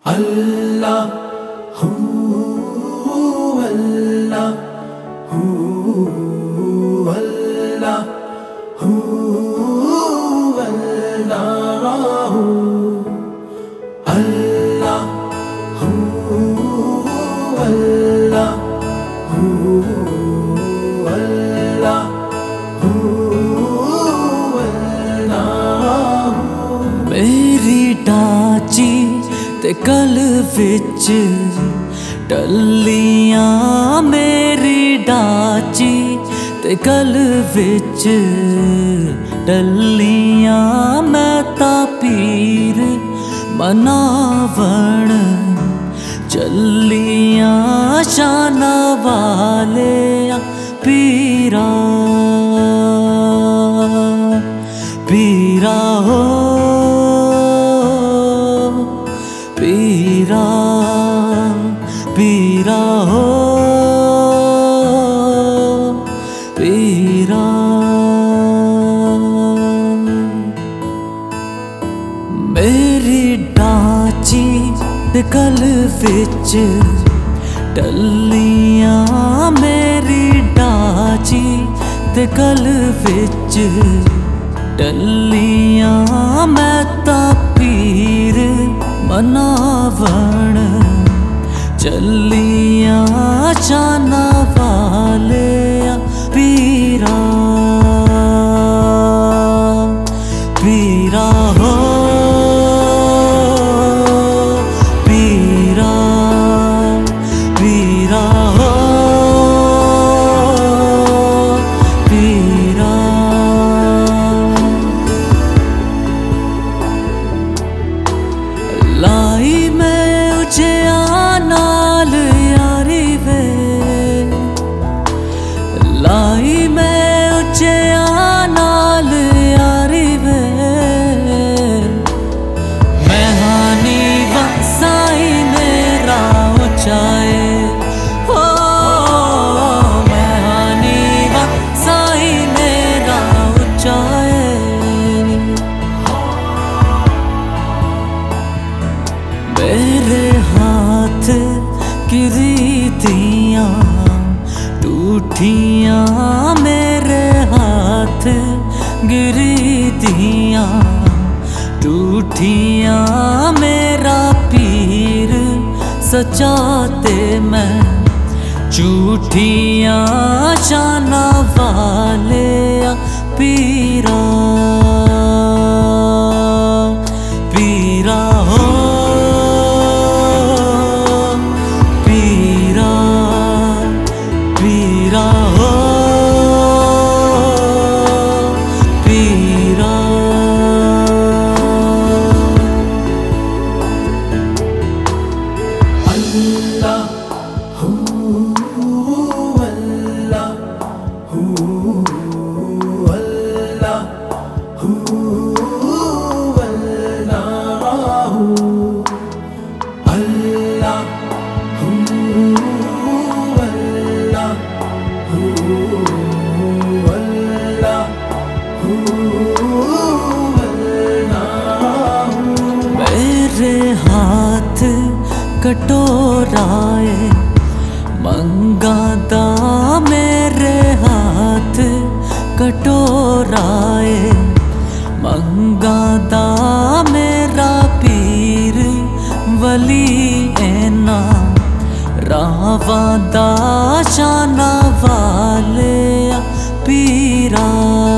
अल्लाह हू अल्लाह हू अल्लाह हू अल्लाह अल्लाह हू अल्लाह हू अल्लाह हू अल्लाह। मेरी डाची ते गल विच टल्लियां, मेरी डाची ते गल विच टल्लियां। मैं ता पीर मनावण चलियां, शाना वाले पीरा पीरा हो पीरा पीरा हो पीरा। मेरी डाची ते गल विच टल्लियां, मेरी डाची ते गल विच टल्लियां। मैं ता पीर मनावण चलियां, शाना वाले पीरा पीरा हो पीरा पीरा हो पीरा। लाई मैं उचिया नाल यारी वे, लाई मैं उचिया नाल यारी वे। मैं हानी वसाई मेरा उचाए हो, मैं हानी वसाई मेरा उचाए। मेरे हाथ की रीतियाँ टूटियाँ, मेरे हाथ गिरी दियाँ टूटियाँ। मेरा पीर सचाते मैं झूठियाँ, शाना वाले पीरा पीरा हो पीरा पीरा हो पीरा। अल्लाह हू अल्लाह हू अल्लाह हू अल्लाह अल्लाह हू अल्लाह हू अल्लाह हू अल्लाह। मेरे हाथ कटोराए मंगादा, मेरे हाथ कटोराए मंगादा। मेरा पीर वली ऐना रावादा, शाना वाले पीरा।